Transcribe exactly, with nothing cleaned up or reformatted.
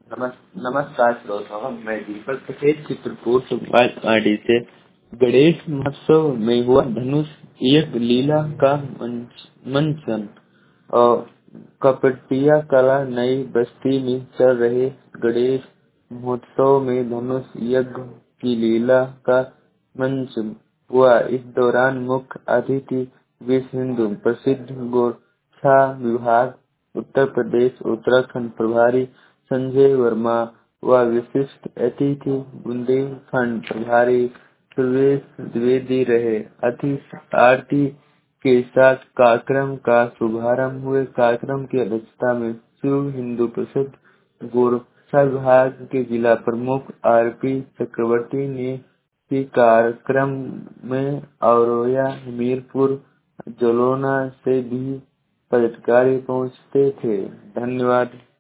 नमस् नमस्कार श्रोताओं, मैं दीपक पटेल चित्रकूट सुखपाल से। गणेश महोत्सव में हुआ धनुष यज्ञ लीला का मंच- मंचन और कपटिया कला नई बस्ती में चल रहे गणेश महोत्सव में धनुष यज्ञ की लीला का मंचन हुआ। इस दौरान मुख्य अतिथि विश्व हिंदू प्रसिद्ध गोरखा विभाग उत्तर प्रदेश उत्तराखंड प्रभारी संजय वर्मा व विशिष्ट अतिथि बुंदेलखंड प्रभारी सुरेश द्विवेदी रहे। अतिथि आरती के साथ कार्यक्रम का शुभारंभ हुए। कार्यक्रम की अध्यक्षता में शिव हिंदू प्रसिद्ध गोरखा विभाग के जिला प्रमुख आर पी चक्रवर्ती ने की। कार्यक्रम में औरैया हमीरपुर जलोना से भी पदाधिकारी पहुंचते थे। धन्यवाद।